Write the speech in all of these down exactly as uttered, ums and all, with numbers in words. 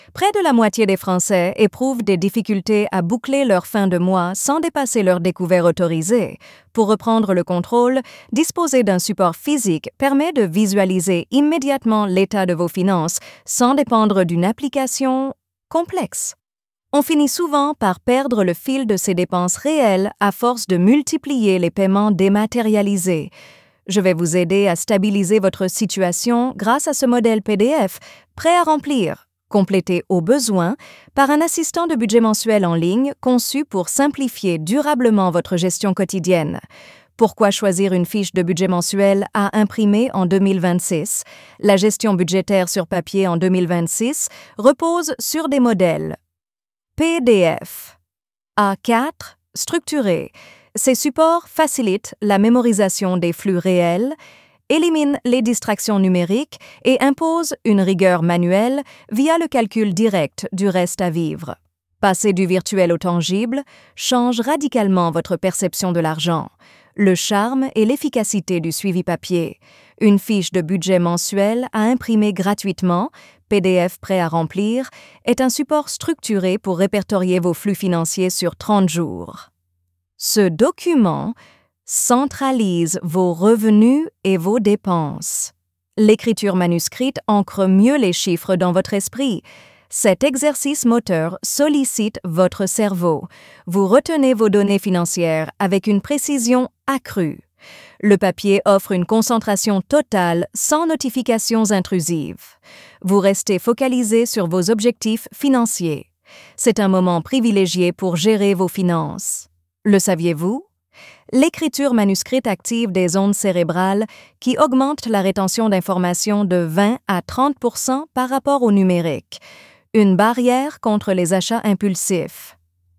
Près de la moitié des Français éprouvent des difficultés à boucler leur fin de mois sans dépasser leur découvert autorisé. Pour reprendre le contrôle, disposer d'un support physique permet de visualiser immédiatement l'état de vos finances sans dépendre d'une application complexe. On finit souvent par perdre le fil de ses dépenses réelles à force de multiplier les paiements dématérialisés. Je vais vous aider à stabiliser votre situation grâce à ce modèle P D F prêt à remplir, complété au besoin par un assistant de budget mensuel en ligne conçu pour simplifier durablement votre gestion quotidienne. Pourquoi choisir une fiche de budget mensuel à imprimer en deux mille vingt-six? La gestion budgétaire sur papier en deux mille vingt-six repose sur des modèles P D F. A quatre, structuré. Ces supports facilitent la mémorisation des flux réels, éliminent les distractions numériques et imposent une rigueur manuelle via le calcul direct du reste à vivre. Passer du virtuel au tangible change radicalement votre perception de l'argent. Le charme et l'efficacité du suivi papier. Une fiche de budget mensuel à imprimer gratuitement, P D F prêt à remplir, est un support structuré pour répertorier vos flux financiers sur trente jours. Ce document centralise vos revenus et vos dépenses. L'écriture manuscrite ancre mieux les chiffres dans votre esprit. Cet exercice moteur sollicite votre cerveau. Vous retenez vos données financières avec une précision accrue. Le papier offre une concentration totale sans notifications intrusives. Vous restez focalisé sur vos objectifs financiers. C'est un moment privilégié pour gérer vos finances. Le saviez-vous? L'écriture manuscrite active des ondes cérébrales qui augmentent la rétention d'informations de vingt à trente pour cent par rapport au numérique, une barrière contre les achats impulsifs.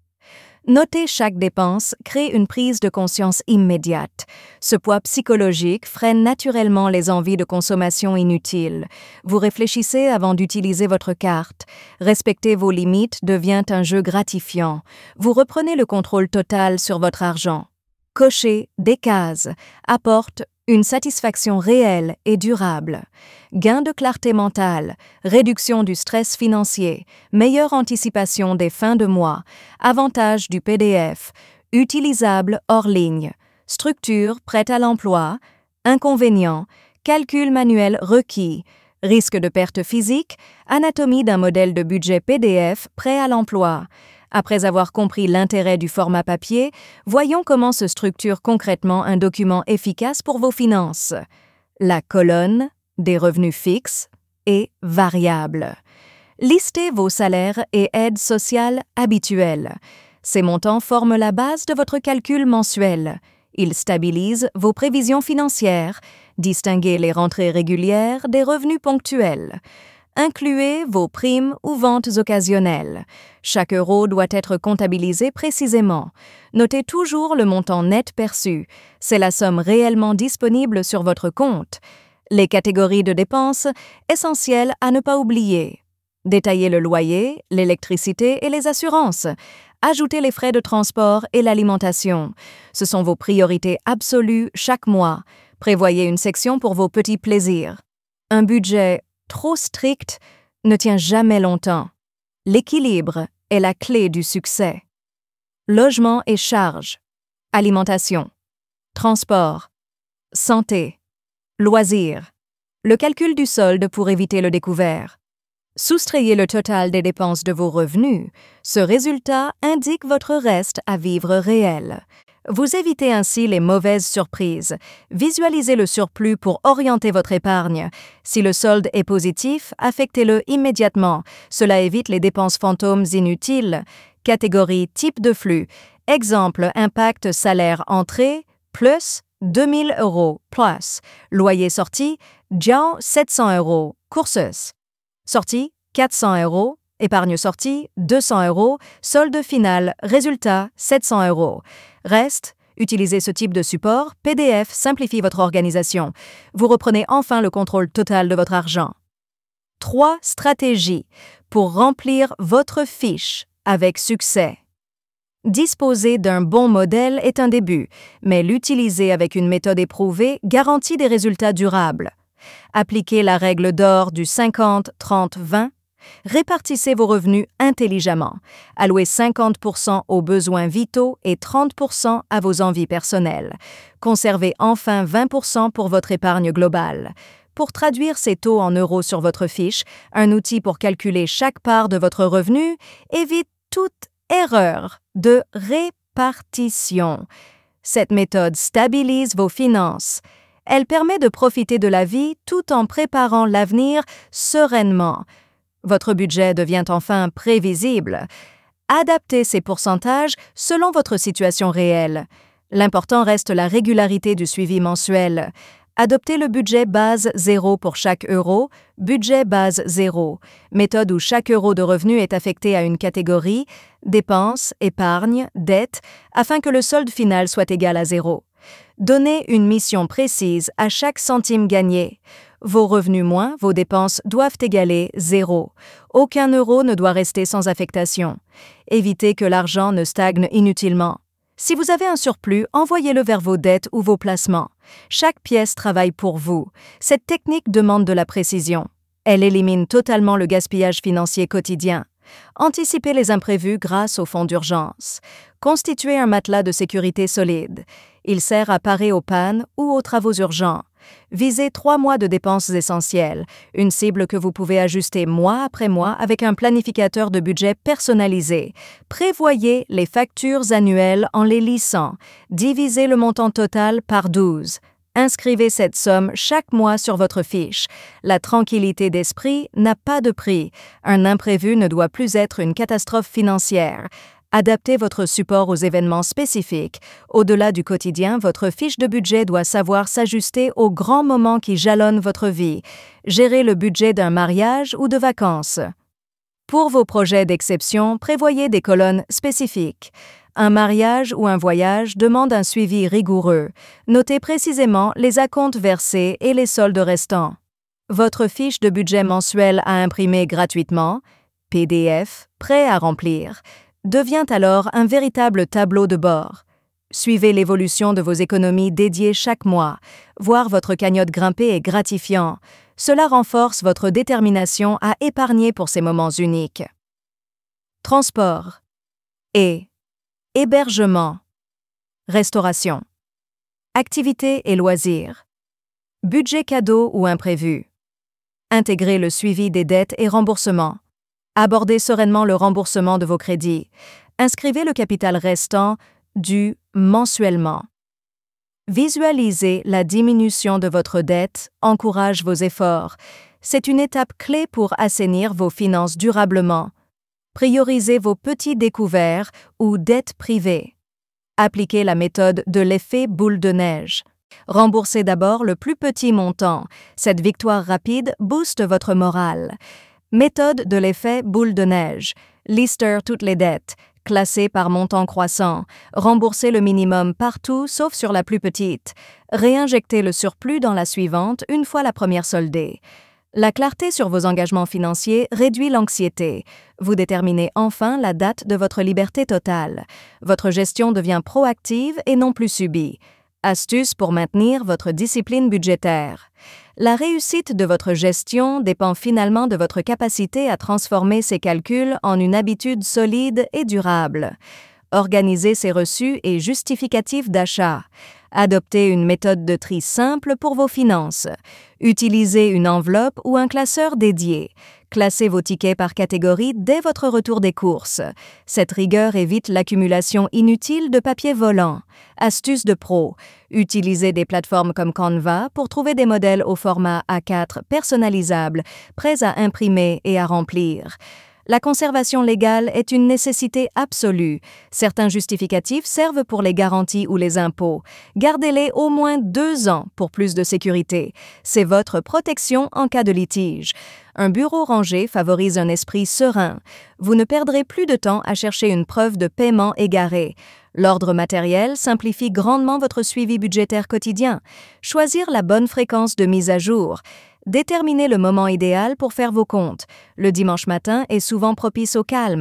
Noter chaque dépense crée une prise de conscience immédiate. Ce poids psychologique freine naturellement les envies de consommation inutiles. Vous réfléchissez avant d'utiliser votre carte. Respecter vos limites devient un jeu gratifiant. Vous reprenez le contrôle total sur votre argent. Cocher des cases apporte une satisfaction réelle et durable. Gain de clarté mentale, réduction du stress financier, meilleure anticipation des fins de mois, avantage du P D F, utilisable hors ligne, structure prête à l'emploi, inconvénients, calcul manuel requis, risque de perte physique, anatomie d'un modèle de budget P D F prêt à l'emploi. Après avoir compris l'intérêt du format papier, voyons comment se structure concrètement un document efficace pour vos finances. La colonne des revenus fixes et variables. Listez vos salaires et aides sociales habituelles. Ces montants forment la base de votre calcul mensuel. Ils stabilisent vos prévisions financières. Distinguez les rentrées régulières des revenus ponctuels. Incluez vos primes ou ventes occasionnelles. Chaque euro doit être comptabilisé précisément. Notez toujours le montant net perçu. C'est la somme réellement disponible sur votre compte. Les catégories de dépenses essentielles à ne pas oublier. Détaillez le loyer, l'électricité et les assurances. Ajoutez les frais de transport et l'alimentation. Ce sont vos priorités absolues chaque mois. Prévoyez une section pour vos petits plaisirs. Un budget trop strict ne tient jamais longtemps. L'équilibre est la clé du succès. Logement et charges, alimentation, transport, santé, loisirs. Le calcul du solde pour éviter le découvert. Soustrayez le total des dépenses de vos revenus. Ce résultat indique votre reste à vivre réel. Vous évitez ainsi les mauvaises surprises. Visualisez le surplus pour orienter votre épargne. Si le solde est positif, affectez-le immédiatement. Cela évite les dépenses fantômes inutiles. Catégorie type de flux. Exemple, impact salaire entrée, plus deux mille euros, plus. Loyer sorti, Jiao sept cents euros, courses. Sortie, quatre cents euros. Épargne sortie, deux cents euros. Solde final, résultat, sept cents euros. Reste, utilisez ce type de support. P D F simplifie votre organisation. Vous reprenez enfin le contrôle total de votre argent. Trois stratégies pour remplir votre fiche avec succès. Disposer d'un bon modèle est un début, mais l'utiliser avec une méthode éprouvée garantit des résultats durables. Appliquez la règle d'or du cinquante trente vingt. Répartissez vos revenus intelligemment. Allouez cinquante pour cent aux besoins vitaux et trente pour cent à vos envies personnelles. Conservez enfin vingt pour cent pour votre épargne globale. Pour traduire ces taux en euros sur votre fiche, un outil pour calculer chaque part de votre revenu évite toute erreur de répartition. Cette méthode stabilise vos finances. Elle permet de profiter de la vie tout en préparant l'avenir sereinement. Votre budget devient enfin prévisible. Adaptez ces pourcentages selon votre situation réelle. L'important reste la régularité du suivi mensuel. Adoptez le budget base zéro pour chaque euro, budget base zéro, méthode où chaque euro de revenu est affecté à une catégorie, dépenses, épargne, dette, afin que le solde final soit égal à zéro. Donnez une mission précise à chaque centime gagné. Vos revenus moins, vos dépenses doivent égaler zéro. Aucun euro ne doit rester sans affectation. Évitez que l'argent ne stagne inutilement. Si vous avez un surplus, envoyez-le vers vos dettes ou vos placements. Chaque pièce travaille pour vous. Cette technique demande de la précision. Elle élimine totalement le gaspillage financier quotidien. Anticipez les imprévus grâce au fonds d'urgence. Constituez un matelas de sécurité solide. Il sert à parer aux pannes ou aux travaux urgents. Visez trois mois de dépenses essentielles, une cible que vous pouvez ajuster mois après mois avec un planificateur de budget personnalisé. Prévoyez les factures annuelles en les lissant. Divisez le montant total par douze. Inscrivez cette somme chaque mois sur votre fiche. La tranquillité d'esprit n'a pas de prix. Un imprévu ne doit plus être une catastrophe financière. Adaptez votre support aux événements spécifiques. Au-delà du quotidien, votre fiche de budget doit savoir s'ajuster aux grands moments qui jalonnent votre vie. Gérez le budget d'un mariage ou de vacances. Pour vos projets d'exception, prévoyez des colonnes spécifiques. Un mariage ou un voyage demande un suivi rigoureux. Notez précisément les acomptes versés et les soldes restants. Votre fiche de budget mensuel à imprimer gratuitement, P D F, prêt à remplir, devient alors un véritable tableau de bord. Suivez l'évolution de vos économies dédiées chaque mois. Voir votre cagnotte grimper est gratifiant. Cela renforce votre détermination à épargner pour ces moments uniques. Transport et hébergement, restauration, activités et loisirs, budget cadeau ou imprévu. Intégrez le suivi des dettes et remboursements. Abordez sereinement le remboursement de vos crédits. Inscrivez le capital restant dû mensuellement. Visualisez la diminution de votre dette encourage vos efforts. C'est une étape clé pour assainir vos finances durablement. Priorisez vos petits découverts ou dettes privées. Appliquez la méthode de l'effet boule de neige. Remboursez d'abord le plus petit montant. Cette victoire rapide booste votre morale. Méthode de l'effet boule de neige. Lister toutes les dettes. Classez par montant croissant. Remboursez le minimum partout sauf sur la plus petite. Réinjectez le surplus dans la suivante une fois la première soldée. La clarté sur vos engagements financiers réduit l'anxiété. Vous déterminez enfin la date de votre liberté totale. Votre gestion devient proactive et non plus subie. Astuce pour maintenir votre discipline budgétaire. La réussite de votre gestion dépend finalement de votre capacité à transformer ces calculs en une habitude solide et durable. Organisez ces reçus et justificatifs d'achat. Adoptez une méthode de tri simple pour vos finances. Utilisez une enveloppe ou un classeur dédié. Classez vos tickets par catégorie dès votre retour des courses. Cette rigueur évite l'accumulation inutile de papier volant. Astuce de pro. Utilisez des plateformes comme Canva pour trouver des modèles au format A quatre personnalisables, prêts à imprimer et à remplir. La conservation légale est une nécessité absolue. Certains justificatifs servent pour les garanties ou les impôts. Gardez-les au moins deux ans pour plus de sécurité. C'est votre protection en cas de litige. Un bureau rangé favorise un esprit serein. Vous ne perdrez plus de temps à chercher une preuve de paiement égarée. L'ordre matériel simplifie grandement votre suivi budgétaire quotidien. Choisir la bonne fréquence de mise à jour. Déterminez le moment idéal pour faire vos comptes. Le dimanche matin est souvent propice au calme.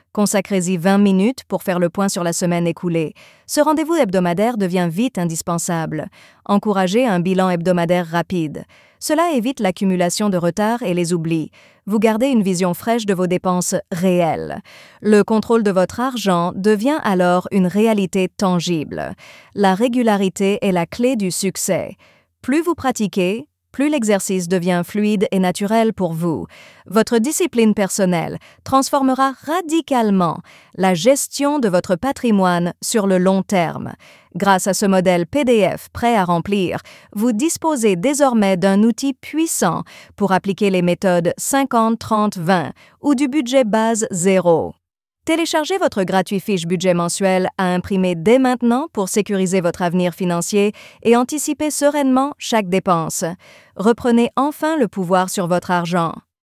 Consacrez-y vingt minutes pour faire le point sur la semaine écoulée. Ce rendez-vous hebdomadaire devient vite indispensable. Encouragez un bilan hebdomadaire rapide. Cela évite l'accumulation de retards et les oublis. Vous gardez une vision fraîche de vos dépenses réelles. Le contrôle de votre argent devient alors une réalité tangible. La régularité est la clé du succès. Plus vous pratiquez, plus l'exercice devient fluide et naturel pour vous. Votre discipline personnelle transformera radicalement la gestion de votre patrimoine sur le long terme. Grâce à ce modèle P D F prêt à remplir, vous disposez désormais d'un outil puissant pour appliquer les méthodes cinquante trente vingt ou du budget base zéro. Téléchargez votre gratuit fiche budget mensuel à imprimer dès maintenant pour sécuriser votre avenir financier et anticiper sereinement chaque dépense. Reprenez enfin le pouvoir sur votre argent.